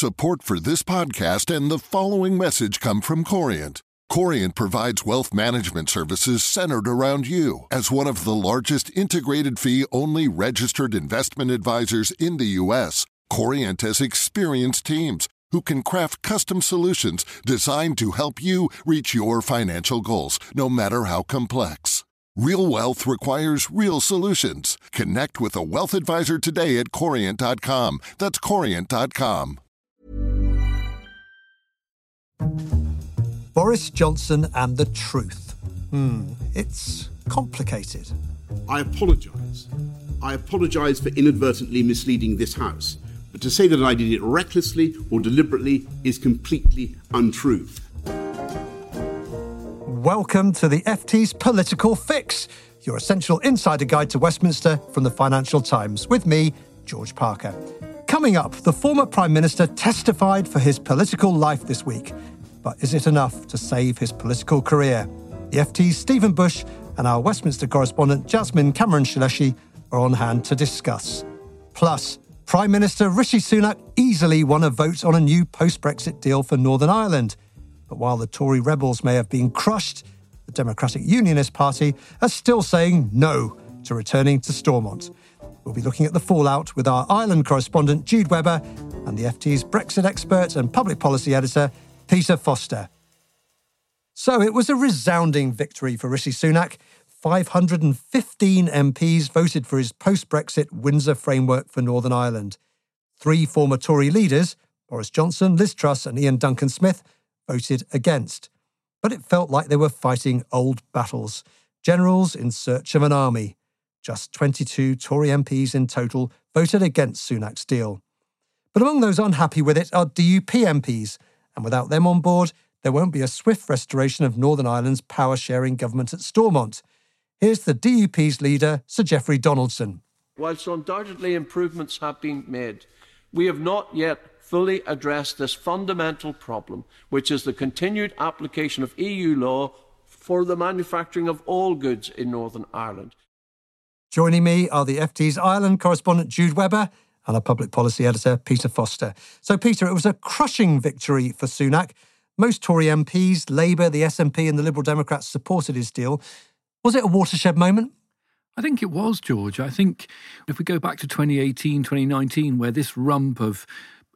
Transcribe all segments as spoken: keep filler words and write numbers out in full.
Support for this podcast and the following message come from Corient. Corient provides wealth management services centered around you. As one of the largest integrated fee-only registered investment advisors in the U S, Corient has experienced teams who can craft custom solutions designed to help you reach your financial goals, no matter how complex. Real wealth requires real solutions. Connect with a wealth advisor today at corient dot com. That's corient dot com. Boris Johnson and the truth. Hmm, it's complicated. I apologise. I apologise for inadvertently misleading this House. But to say that I did it recklessly or deliberately is completely untrue. Welcome to the F T's Political Fix, your essential insider guide to Westminster from the Financial Times, with me, George Parker. Coming up, the former Prime Minister testified for his political life this week. But is it enough to save his political career? The F T's Stephen Bush and our Westminster correspondent Jasmine Cameron-Shaleshi are on hand to discuss. Plus, Prime Minister Rishi Sunak easily won a vote on a new post-Brexit deal for Northern Ireland. But while the Tory rebels may have been crushed, the Democratic Unionist Party are still saying no to returning to Stormont. We'll be looking at the fallout with our Ireland correspondent Jude Webber and the F T's Brexit expert and public policy editor Peter Foster. So it was a resounding victory for Rishi Sunak. five hundred fifteen M Ps voted for his post-Brexit Windsor framework for Northern Ireland. Three former Tory leaders, Boris Johnson, Liz Truss and Ian Duncan-Smith, voted against. But it felt like they were fighting old battles. Generals in search of an army. Just twenty-two Tory M Ps in total voted against Sunak's deal. But among those unhappy with it are D U P M Ps, and without them on board, there won't be a swift restoration of Northern Ireland's power-sharing government at Stormont. Here's the D U P's leader, Sir Geoffrey Donaldson. Whilst undoubtedly improvements have been made, we have not yet fully addressed this fundamental problem, which is the continued application of E U law for the manufacturing of all goods in Northern Ireland. Joining me are the F T's Ireland correspondent Jude Webber and our public policy editor Peter Foster. So, Peter, it was a crushing victory for Sunak. Most Tory M Ps, Labour, the S N P and the Liberal Democrats supported his deal. Was it a watershed moment? I think it was, George. I think if we go back to twenty eighteen, twenty nineteen, where this rump of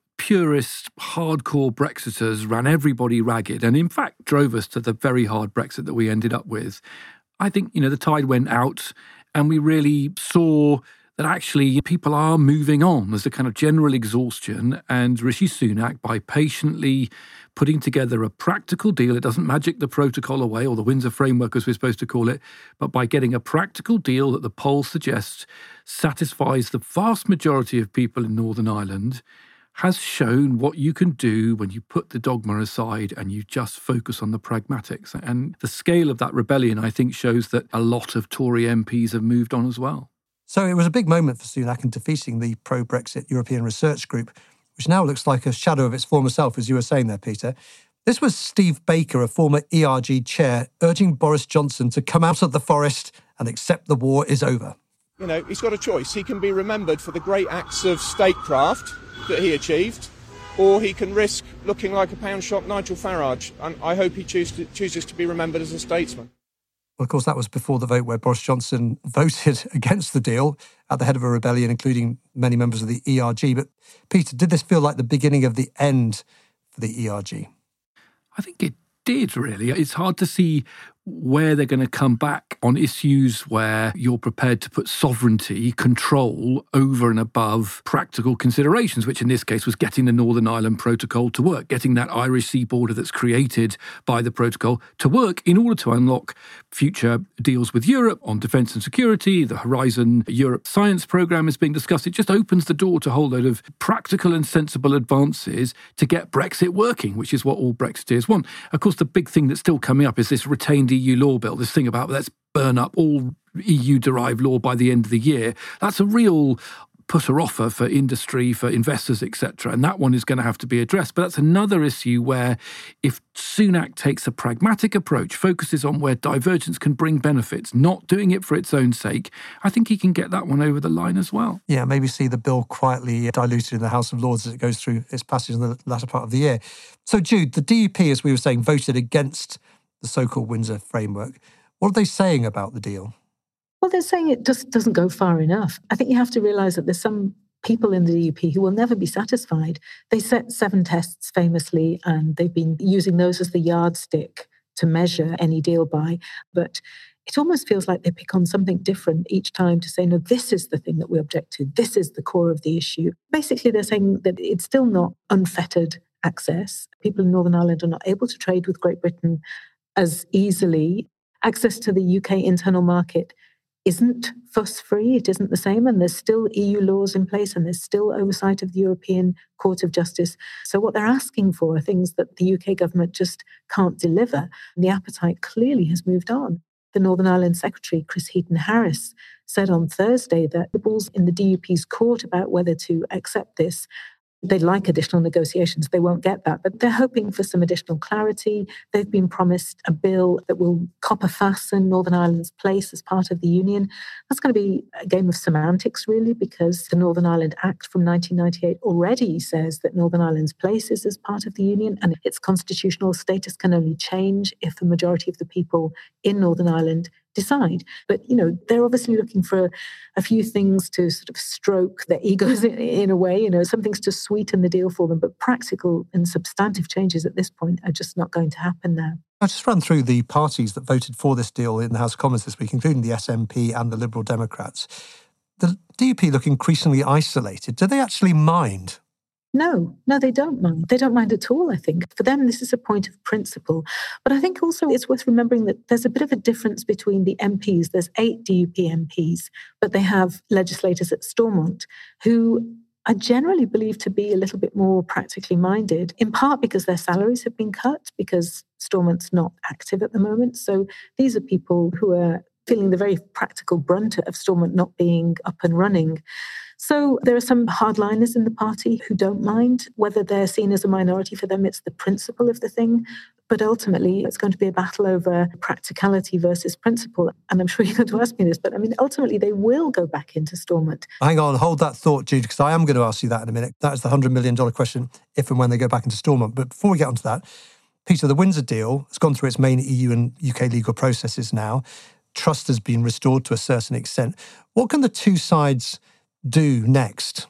purist, hardcore Brexiters ran everybody ragged and in fact drove us to the very hard Brexit that we ended up with, I think, you know, the tide went out and we really saw that actually people are moving on. There's a kind of general exhaustion, and Rishi Sunak, by patiently putting together a practical deal, it doesn't magic the protocol away, or the Windsor framework as we're supposed to call it, but by getting a practical deal that the polls suggest satisfies the vast majority of people in Northern Ireland, has shown what you can do when you put the dogma aside and you just focus on the pragmatics. And the scale of that rebellion, I think, shows that a lot of Tory M Ps have moved on as well. So it was a big moment for Sunak in defeating the pro-Brexit European Research Group, which now looks like a shadow of its former self, as you were saying there, Peter. This was Steve Baker, a former E R G chair, urging Boris Johnson to come out of the forest and accept the war is over. You know, he's got a choice. He can be remembered for the great acts of statecraft that he achieved, or he can risk looking like a pound-shop Nigel Farage, and I hope he choose to, chooses to be remembered as a statesman. Well, of course, that was before the vote where Boris Johnson voted against the deal at the head of a rebellion, including many members of the E R G. But, Peter, did this feel like the beginning of the end for the E R G? I think it did, really. It's hard to see where they're going to come back on issues where you're prepared to put sovereignty, control over and above practical considerations, which in this case was getting the Northern Ireland Protocol to work, getting that Irish sea border that's created by the protocol to work in order to unlock future deals with Europe on defence and security. The Horizon Europe Science Programme is being discussed. It just opens the door to a whole load of practical and sensible advances to get Brexit working, which is what all Brexiteers want. Of course, the big thing that's still coming up is this retained E U law bill, this thing about let's burn up all E U-derived law by the end of the year. That's a real putter offer for industry, for investors, et cetera. And that one is going to have to be addressed. But that's another issue where if Sunak takes a pragmatic approach, focuses on where divergence can bring benefits, not doing it for its own sake, I think he can get that one over the line as well. Yeah, maybe see the bill quietly diluted in the House of Lords as it goes through its passage in the latter part of the year. So, Jude, the D U P, as we were saying, voted against the so-called Windsor framework. What are they saying about the deal? Well, they're saying it just doesn't go far enough. I think you have to realise that there's some people in the D U P who will never be satisfied. They set seven tests famously, and they've been using those as the yardstick to measure any deal by. But it almost feels like they pick on something different each time to say, no, this is the thing that we object to. This is the core of the issue. Basically, they're saying that it's still not unfettered access. People in Northern Ireland are not able to trade with Great Britain as easily. Access to the U K internal market isn't fuss-free, it isn't the same, and there's still E U laws in place, and there's still oversight of the European Court of Justice. So what they're asking for are things that the U K government just can't deliver. And the appetite clearly has moved on. The Northern Ireland Secretary, Chris Heaton-Harris, said on Thursday that the ball's in the D U P's court about whether to accept this. They'd like additional negotiations. They won't get that, but they're hoping for some additional clarity. They've been promised a bill that will copper fasten Northern Ireland's place as part of the Union. That's going to be a game of semantics, really, because the Northern Ireland Act from nineteen ninety-eight already says that Northern Ireland's place is as part of the Union, and its constitutional status can only change if the majority of the people in Northern Ireland decide. But, you know, they're obviously looking for a few things to sort of stroke their egos in, in a way, you know, some things to sweeten the deal for them. But practical and substantive changes at this point are just not going to happen now. I'll just run through the parties that voted for this deal in the House of Commons this week, including the S N P and the Liberal Democrats. The D U P look increasingly isolated. Do they actually mind? No, no, they don't mind. They don't mind at all, I think. For them, this is a point of principle. But I think also it's worth remembering that there's a bit of a difference between the M Ps. There's eight D U P M Ps, but they have legislators at Stormont who are generally believed to be a little bit more practically minded, in part because their salaries have been cut, because Stormont's not active at the moment. So these are people who are feeling the very practical brunt of Stormont not being up and running. So there are some hardliners in the party who don't mind whether they're seen as a minority. For them, it's the principle of the thing. But ultimately, it's going to be a battle over practicality versus principle. And I'm sure you're going to ask me this, but I mean, ultimately, they will go back into Stormont. Hang on, hold that thought, Jude, because I am going to ask you that in a minute. That is the one hundred million dollars question, if and when they go back into Stormont. But before we get onto that, Peter, the Windsor deal has gone through its main E U and U K legal processes now. Trust has been restored to a certain extent. What can the two sides do next?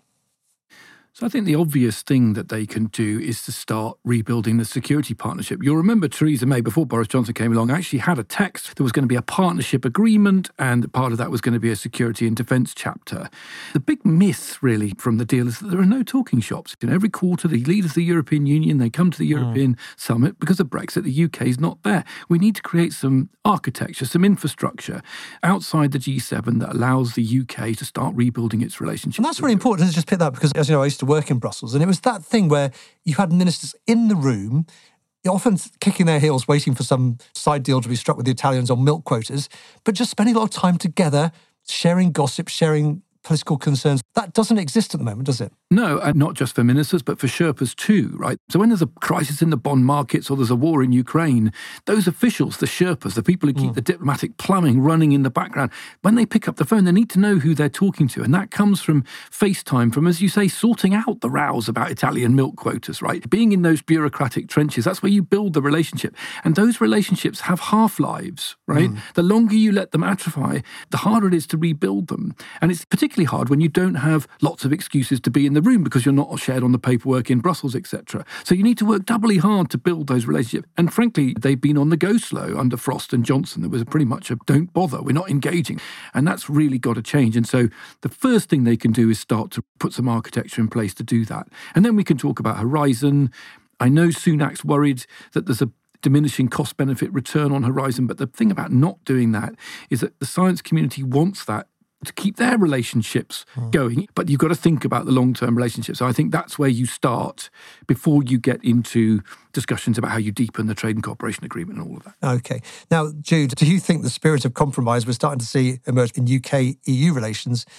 So I think the obvious thing that they can do is to start rebuilding the security partnership. You'll remember Theresa May, before Boris Johnson came along, actually had a text. There was going to be a partnership agreement, and part of that was going to be a security and defence chapter. The big miss, really, from the deal is that there are no talking shops. You know, every quarter, the leaders of the European Union, they come to the European mm. summit. Because of Brexit, the U K is not there. We need to create some architecture, some infrastructure outside the G seven that allows the U K to start rebuilding its relationship. And that's really important to just pick that, because, as you know, I used to work in Brussels, and it was that thing where you had ministers in the room, often kicking their heels, waiting for some side deal to be struck with the Italians on milk quotas, but just spending a lot of time together, sharing gossip, sharing political concerns. That doesn't exist at the moment, does it? No, and not just for ministers, but for Sherpas too, right? So when there's a crisis in the bond markets or there's a war in Ukraine, those officials, the Sherpas, the people who keep mm. the diplomatic plumbing running in the background, when they pick up the phone, they need to know who they're talking to. And that comes from FaceTime, from, as you say, sorting out the rows about Italian milk quotas, right? Being in those bureaucratic trenches, that's where you build the relationship. And those relationships have half-lives, right? Mm. The longer you let them atrophy, the harder it is to rebuild them. And it's particularly hard when you don't have lots of excuses to be in the room because you're not shared on the paperwork in Brussels, et cetera. So you need to work doubly hard to build those relationships. And frankly, they've been on the go slow under Frost and Johnson. There was pretty much a don't bother, we're not engaging. And that's really got to change. And so the first thing they can do is start to put some architecture in place to do that. And then we can talk about Horizon. I know Sunak's worried that there's a diminishing cost-benefit return on Horizon, but the thing about not doing that is that the science community wants that to keep their relationships mm. going. But you've got to think about the long-term relationships. So I think that's where you start before you get into discussions about how you deepen the trade and cooperation agreement and all of that. Okay. Now, Jude, do you think the spirit of compromise we're starting to see emerge in U K E U relations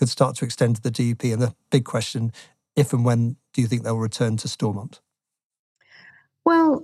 could start to extend to the D U P? And the big question, if and when do you think they'll return to Stormont? Well,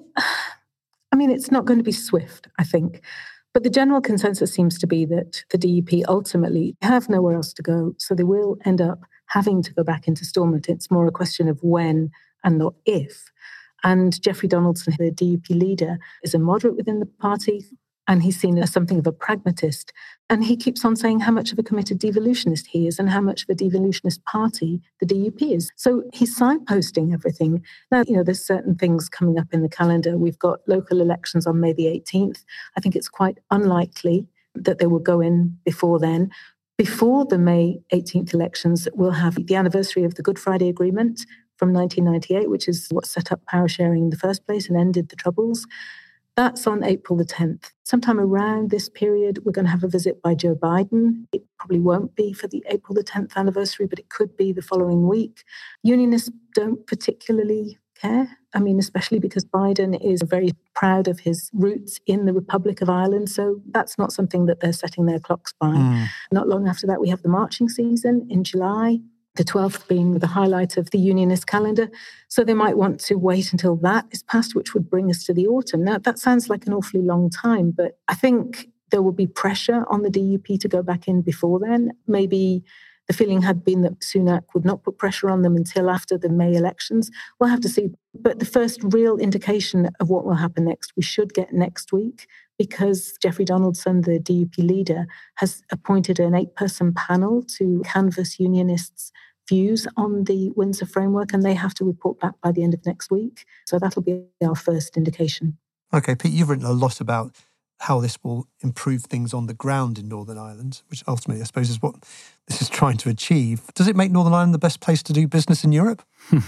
I mean, it's not going to be swift, I think. But the general consensus seems to be that the D U P ultimately have nowhere else to go, so they will end up having to go back into Stormont. It's more a question of when and not if. And Jeffrey Donaldson, the D U P leader, is a moderate within the party, and he's seen as something of a pragmatist. And he keeps on saying how much of a committed devolutionist he is and how much of a devolutionist party the D U P is. So he's signposting everything. Now, you know, there's certain things coming up in the calendar. We've got local elections on May the eighteenth. I think it's quite unlikely that they will go in before then. Before the May eighteenth elections, we'll have the anniversary of the Good Friday Agreement from nineteen ninety-eight, which is what set up power sharing in the first place and ended the Troubles. That's on April the tenth. Sometime around this period, we're going to have a visit by Joe Biden. It probably won't be for the April the tenth anniversary, but it could be the following week. Unionists don't particularly care. I mean, especially because Biden is very proud of his roots in the Republic of Ireland. So that's not something that they're setting their clocks by. Mm. Not long after that, we have the marching season in July. The twelfth being the highlight of the Unionist calendar. So they might want to wait until that is passed, which would bring us to the autumn. Now, that sounds like an awfully long time, but I think there will be pressure on the D U P to go back in before then. Maybe the feeling had been that Sunak would not put pressure on them until after the May elections. We'll have to see. But the first real indication of what will happen next, we should get next week, because Jeffrey Donaldson, the D U P leader, has appointed an eight-person panel to canvass Unionists' views on the Windsor framework, and they have to report back by the end of next week. So that'll be our first indication. OK, Pete, you've written a lot about how this will improve things on the ground in Northern Ireland, which ultimately, I suppose, is what this is trying to achieve. Does it make Northern Ireland the best place to do business in Europe,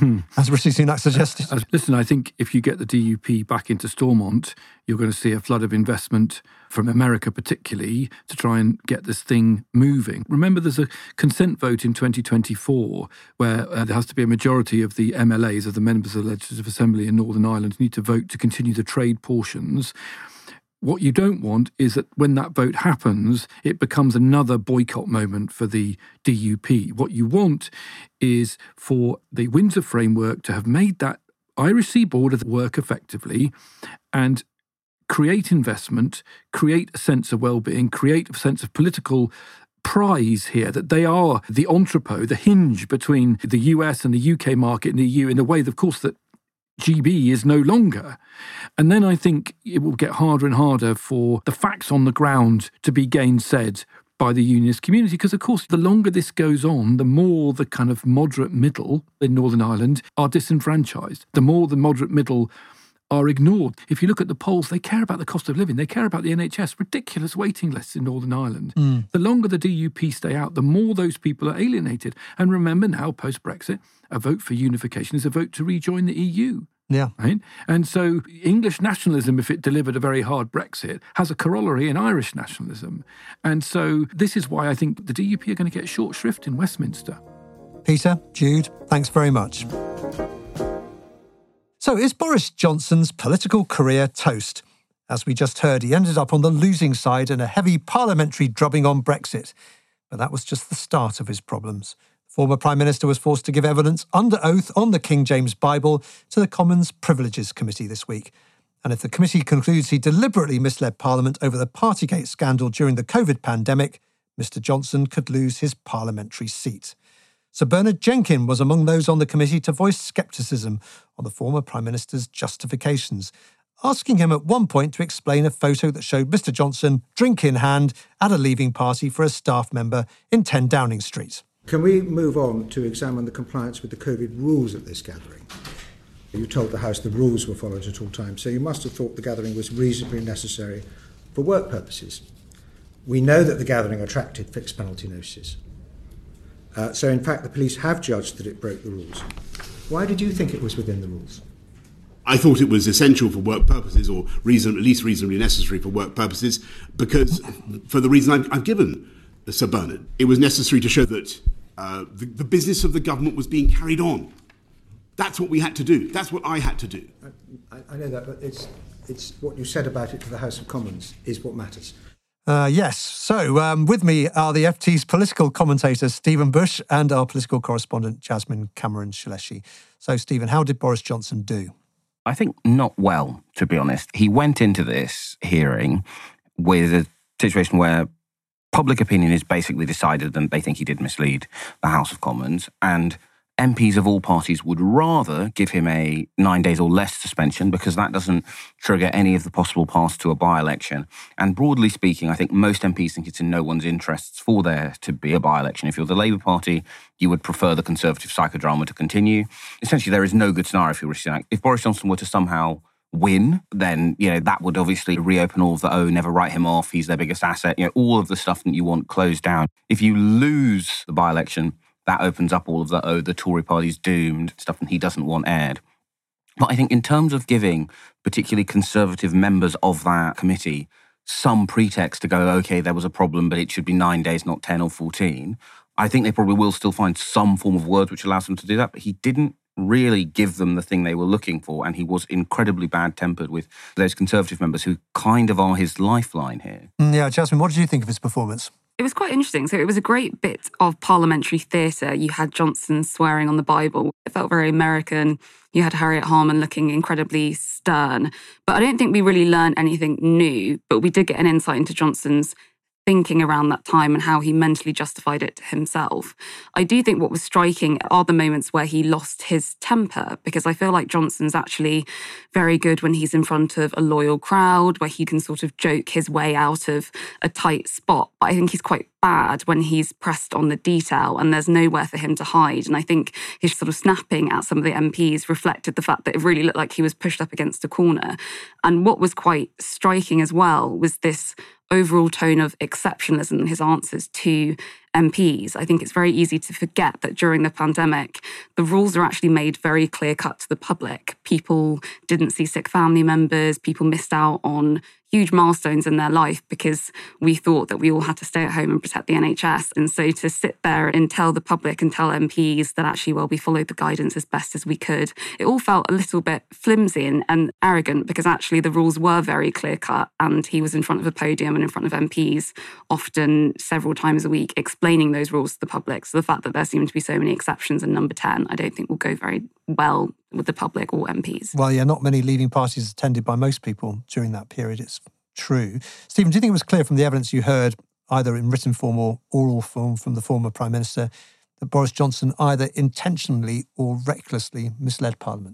as Rishi Sunak suggested? Uh, listen, I think if you get the D U P back into Stormont, you're going to see a flood of investment from America particularly to try and get this thing moving. Remember, there's a consent vote in twenty twenty-four where uh, there has to be a majority of the M L As, of the members of the Legislative Assembly in Northern Ireland, need to vote to continue the trade portions. What you don't want is that when that vote happens, it becomes another boycott moment for the D U P. What you want is for the Windsor framework to have made that Irish Sea border work effectively and create investment, create a sense of well-being, create a sense of political prize here, that they are the entrepot, the hinge between the U S and the U K market and the E U in a way, of course, that G B is no longer. And then I think it will get harder and harder for the facts on the ground to be gainsaid by the unionist community, because, of course, the longer this goes on, the more the kind of moderate middle in Northern Ireland are disenfranchised, the more the moderate middle are ignored. If you look at the polls, they care about the cost of living. They care about the N H S, ridiculous waiting lists in Northern Ireland. Mm. The longer the D U P stay out, the more those people are alienated. And remember now, post-Brexit, a vote for unification is a vote to rejoin the E U. Yeah. Right? And so English nationalism, if it delivered a very hard Brexit, has a corollary in Irish nationalism. And so this is why I think the D U P are going to get short shrift in Westminster. Peter, Jude, thanks very much. So is Boris Johnson's political career toast? As we just heard, he ended up on the losing side in a heavy parliamentary drubbing on Brexit. But that was just the start of his problems. The former Prime Minister was forced to give evidence under oath on the King James Bible to the Commons Privileges Committee this week. And if the committee concludes he deliberately misled Parliament over the Partygate scandal during the COVID pandemic, Mr Johnson could lose his parliamentary seat. Sir Bernard Jenkin was among those on the committee to voice scepticism on the former Prime Minister's justifications, asking him at one point to explain a photo that showed Mr Johnson, drink in hand, at a leaving party for a staff member in ten Downing Street. Can we move on to examine the compliance with the COVID rules at this gathering? You told the House the rules were followed at all times, so you must have thought the gathering was reasonably necessary for work purposes. We know that the gathering attracted fixed penalty notices. Uh, so, in fact, the police have judged that it broke the rules. Why did you think it was within the rules? I thought it was essential for work purposes, or reason, at least reasonably necessary for work purposes, because for the reason I've, I've given Sir Bernard, it was necessary to show that uh, the, the business of the government was being carried on. That's what we had to do. That's what I had to do. I, I know that, but it's, it's what you said about it to the House of Commons is what matters. Uh, yes. So um, with me are the F T's political commentator, Stephen Bush, and our political correspondent, Jasmine Cameron-Shaleshi. So, Stephen, how did Boris Johnson do? I think not well, to be honest. He went into this hearing with a situation where public opinion is basically decided and they think he did mislead the House of Commons, and M Ps of all parties would rather give him a nine days or less suspension because that doesn't trigger any of the possible paths to a by-election. And broadly speaking, I think most M Ps think it's in no one's interests for there to be a by-election. If you're the Labour Party, you would prefer the Conservative psychodrama to continue. Essentially, there is no good scenario for Rishi Sunak. If Boris Johnson were to somehow win, then, you know, that would obviously reopen all of the, oh, never write him off, he's their biggest asset, you know, all of the stuff that you want closed down. If you lose the by-election, that opens up all of the, oh, the Tory party's doomed, stuff that he doesn't want aired. But I think in terms of giving particularly Conservative members of that committee some pretext to go, OK, there was a problem, but it should be nine days, not ten or fourteen, I think they probably will still find some form of word which allows them to do that. But he didn't really give them the thing they were looking for, and he was incredibly bad-tempered with those Conservative members who kind of are his lifeline here. Yeah, Jasmine, what did you think of his performance? It was quite interesting. So it was a great bit of parliamentary theatre. You had Johnson swearing on the Bible. It felt very American. You had Harriet Harman looking incredibly stern. But I don't think we really learned anything new, but we did get an insight into Johnson's thinking around that time and how he mentally justified it to himself. I do think what was striking are the moments where he lost his temper, because I feel like Johnson's actually very good when he's in front of a loyal crowd, where he can sort of joke his way out of a tight spot. But I think he's quite bad when he's pressed on the detail and there's nowhere for him to hide. And I think his sort of snapping at some of the M Ps reflected the fact that it really looked like he was pushed up against a corner. And what was quite striking as well was this overall tone of exceptionalism in his answers to M Ps. I think it's very easy to forget that during the pandemic, the rules are actually made very clear-cut to the public. People didn't see sick family members, people missed out on huge milestones in their life because we thought that we all had to stay at home and protect the N H S. And so to sit there and tell the public and tell M Ps that actually, well, we followed the guidance as best as we could, it all felt a little bit flimsy and, and arrogant, because actually the rules were very clear-cut and he was in front of a podium and in front of M Ps often several times a week explaining those rules to the public. So the fact that there seem to be so many exceptions in number ten, I don't think will go very well with the public or M Ps. Well, yeah, not many leaving parties attended by most people during that period, it's true. Stephen, do you think it was clear from the evidence you heard, either in written form or oral form from the former Prime Minister, that Boris Johnson either intentionally or recklessly misled Parliament?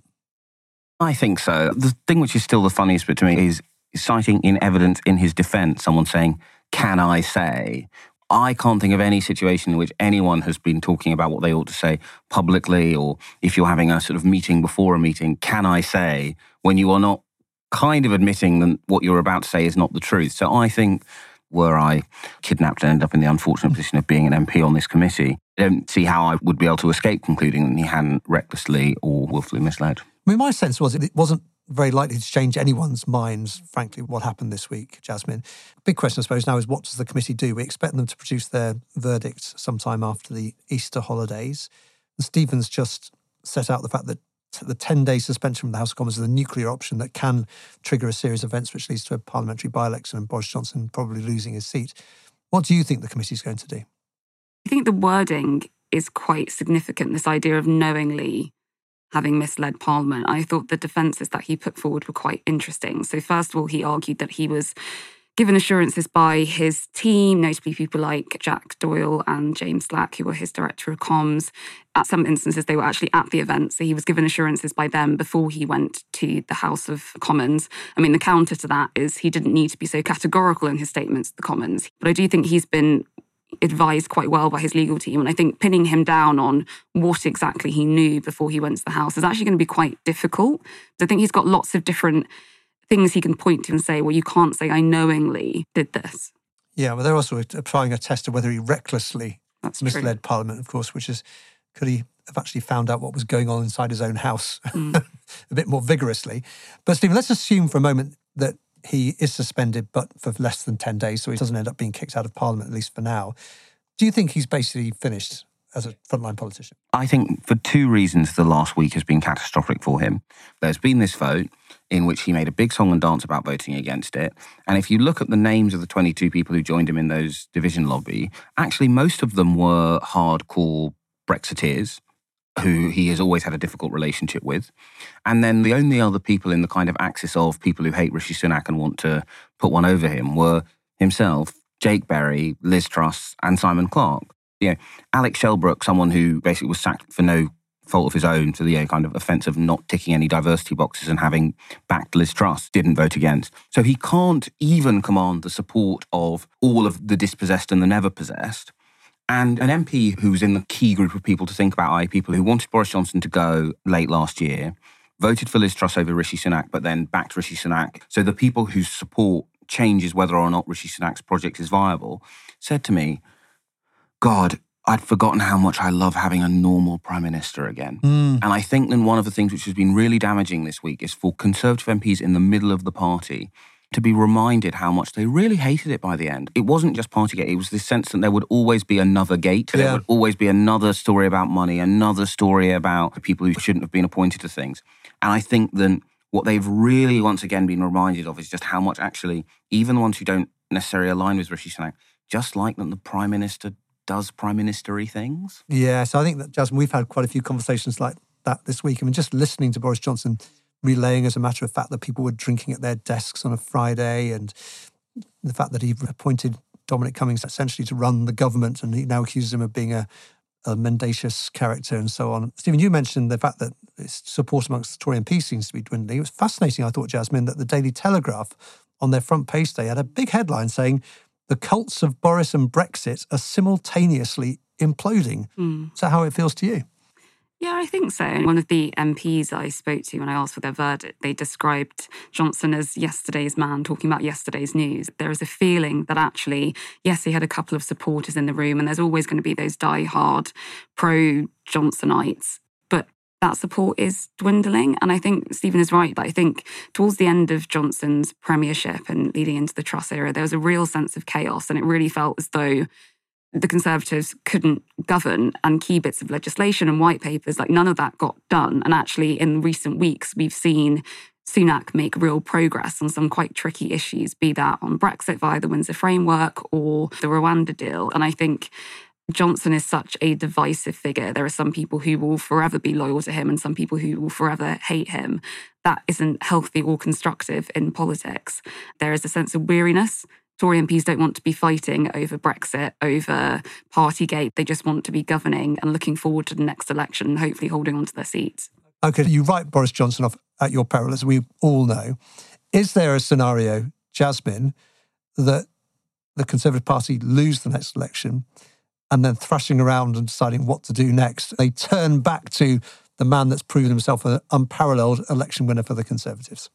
I think so. The thing which is still the funniest bit to me is citing in evidence in his defence someone saying, "Can I say?" I can't think of any situation in which anyone has been talking about what they ought to say publicly, or if you're having a sort of meeting before a meeting, "Can I say?" when you are not kind of admitting that what you're about to say is not the truth. So I think, were I kidnapped and end up in the unfortunate position of being an M P on this committee, I don't see how I would be able to escape concluding that he hadn't recklessly or willfully misled. I mean, my sense was it wasn't very likely to change anyone's minds, frankly, what happened this week, Jasmine. Big question, I suppose, now is what does the committee do? We expect them to produce their verdict sometime after the Easter holidays. And Stephen's just set out the fact that the ten-day suspension from the House of Commons is the nuclear option that can trigger a series of events which leads to a parliamentary by-election and Boris Johnson probably losing his seat. What do you think the committee is going to do? I think the wording is quite significant, this idea of knowingly having misled Parliament. I thought the defences that he put forward were quite interesting. So first of all, he argued that he was given assurances by his team, notably people like Jack Doyle and James Slack, who were his director of comms. At some instances, they were actually at the event, so he was given assurances by them before he went to the House of Commons. I mean, the counter to that is he didn't need to be so categorical in his statements to the Commons. But I do think he's been advised quite well by his legal team. And I think pinning him down on what exactly he knew before he went to the House is actually going to be quite difficult. I think he's got lots of different things he can point to and say, well, you can't say I knowingly did this. Yeah, well, they're also applying a test of whether he recklessly That's misled true. Parliament, of course, which is, could he have actually found out what was going on inside his own house mm. a bit more vigorously? But Stephen, let's assume for a moment that he is suspended, but for less than ten days, so he doesn't end up being kicked out of Parliament, at least for now. Do you think he's basically finished as a frontline politician? I think for two reasons the last week has been catastrophic for him. There's been this vote in which he made a big song and dance about voting against it. And if you look at the names of the twenty-two people who joined him in those division lobby, actually most of them were hardcore Brexiteers who he has always had a difficult relationship with. And then the only other people in the kind of axis of people who hate Rishi Sunak and want to put one over him were himself, Jake Berry, Liz Truss, and Simon Clarke. You know, Alex Shelbrooke, someone who basically was sacked for no fault of his own for the you know, kind of offence of not ticking any diversity boxes and having backed Liz Truss, didn't vote against. So he can't even command the support of all of the dispossessed and the never possessed. And an M P who's in the key group of people to think about, that is people who wanted Boris Johnson to go late last year, voted for Liz Truss over Rishi Sunak, but then backed Rishi Sunak. So the people whose support changes whether or not Rishi Sunak's project is viable, said to me, God, I'd forgotten how much I love having a normal Prime Minister again. Mm. And I think then one of the things which has been really damaging this week is for Conservative M Ps in the middle of the party to be reminded how much they really hated it by the end. It wasn't just Partygate, it was this sense that there would always be another gate, yeah. There would always be another story about money, another story about people who shouldn't have been appointed to things. And I think that what they've really once again been reminded of is just how much actually, even the ones who don't necessarily align with Rishi Sunak, just like that the Prime Minister does Prime Minister-y things. Yeah, so I think that, Jasmine, we've had quite a few conversations like that this week. I mean, just listening to Boris Johnson relaying as a matter of fact that people were drinking at their desks on a Friday, and the fact that he appointed Dominic Cummings essentially to run the government, and he now accuses him of being a, a mendacious character and so on. Stephen, you mentioned the fact that support amongst the Tory M Ps seems to be dwindling. It was fascinating, I thought, Jasmine, that the Daily Telegraph on their front page today had a big headline saying the cults of Boris and Brexit are simultaneously imploding. Mm. Is that how it feels to you? Yeah, I think so. One of the M Ps I spoke to when I asked for their verdict, they described Johnson as yesterday's man, talking about yesterday's news. There is a feeling that actually, yes, he had a couple of supporters in the room, and there's always going to be those die-hard pro-Johnsonites, but that support is dwindling. And I think Stephen is right, that I think towards the end of Johnson's premiership and leading into the Truss era, there was a real sense of chaos, and it really felt as though the Conservatives couldn't govern, and key bits of legislation and white papers, like none of that got done. And actually in recent weeks, we've seen Sunak make real progress on some quite tricky issues, be that on Brexit via the Windsor Framework or the Rwanda deal. And I think Johnson is such a divisive figure. There are some people who will forever be loyal to him and some people who will forever hate him. That isn't healthy or constructive in politics. There is a sense of weariness. Tory M Ps don't want to be fighting over Brexit, over Partygate. They just want to be governing and looking forward to the next election and hopefully holding on to their seats. OK, you write Boris Johnson off at your peril, as we all know. Is there a scenario, Jasmine, that the Conservative Party lose the next election and then thrashing around and deciding what to do next, they turn back to the man that's proven himself an unparalleled election winner for the Conservatives?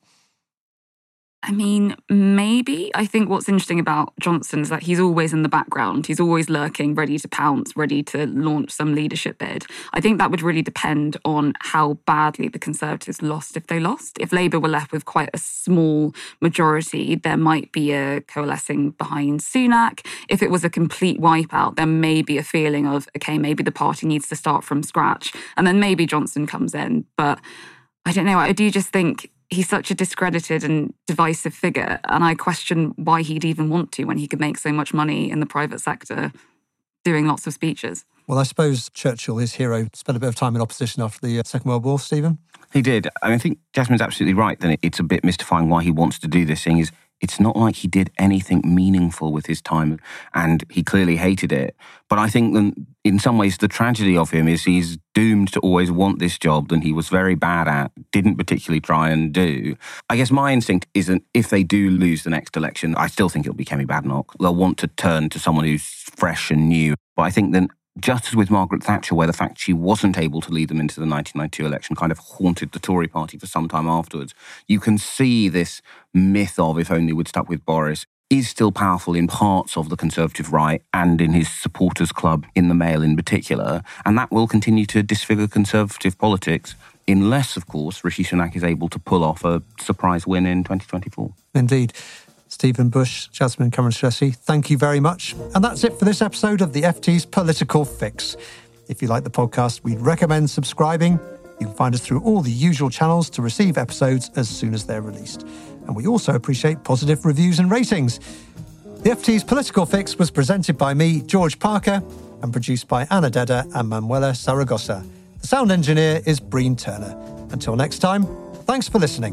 I mean, maybe. I think what's interesting about Johnson is that he's always in the background. He's always lurking, ready to pounce, ready to launch some leadership bid. I think that would really depend on how badly the Conservatives lost if they lost. If Labour were left with quite a small majority, there might be a coalescing behind Sunak. If it was a complete wipeout, there may be a feeling of, OK, maybe the party needs to start from scratch. And then maybe Johnson comes in. But I don't know. I do just think he's such a discredited and divisive figure, and I question why he'd even want to when he could make so much money in the private sector doing lots of speeches. Well, I suppose Churchill, his hero, spent a bit of time in opposition after the Second World War, Stephen? He did. I, mean, I think Jasmine's absolutely right. Then it's a bit mystifying why he wants to do this thing. Is it's not like he did anything meaningful with his time, and he clearly hated it. But I think that in some ways the tragedy of him is he's doomed to always want this job that he was very bad at, didn't particularly try and do. I guess my instinct is that if they do lose the next election, I still think it'll be Kemi Badenoch. They'll want to turn to someone who's fresh and new. But I think then, just as with Margaret Thatcher, where the fact she wasn't able to lead them into the nineteen ninety-two election kind of haunted the Tory party for some time afterwards, you can see this myth of if only we'd stuck with Boris is still powerful in parts of the Conservative right and in his supporters club in the Mail in particular, and that will continue to disfigure Conservative politics unless, of course, Rishi Sunak is able to pull off a surprise win in twenty twenty-four. Indeed. Stephen Bush, Jasmine Cameron-Stressy, thank you very much. And that's it for this episode of the F T's Political Fix. If you like the podcast, we'd recommend subscribing. You can find us through all the usual channels to receive episodes as soon as they're released. And we also appreciate positive reviews and ratings. The F T's Political Fix was presented by me, George Parker, and produced by Anna Deda and Manuela Saragossa. The sound engineer is Breen Turner. Until next time, thanks for listening.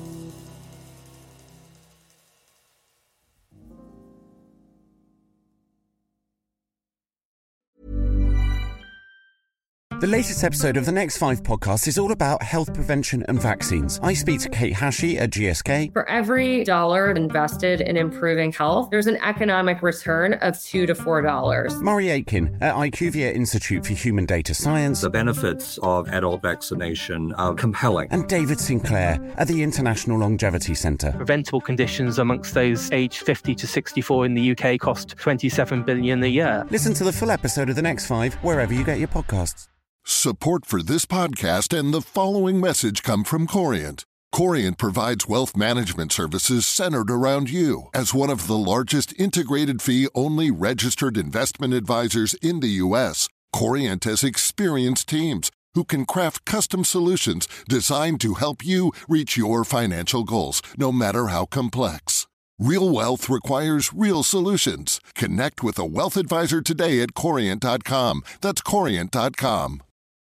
The latest episode of the Next Five podcast is all about health prevention and vaccines. I speak to Kate Hashey at G S K. For every dollar invested in improving health, there's an economic return of two to four dollars. Murray Aitken at IQVIA Institute for Human Data Science. The benefits of adult vaccination are compelling. And David Sinclair at the International Longevity Centre. Preventable conditions amongst those aged fifty to sixty-four in the U K cost twenty-seven billion dollars a year. Listen to the full episode of The Next Five wherever you get your podcasts. Support for this podcast and the following message come from Corient. Corient provides wealth management services centered around you. As one of the largest integrated fee-only registered investment advisors in the U S, Corient has experienced teams who can craft custom solutions designed to help you reach your financial goals, no matter how complex. Real wealth requires real solutions. Connect with a wealth advisor today at Corient dot com. That's Corient dot com.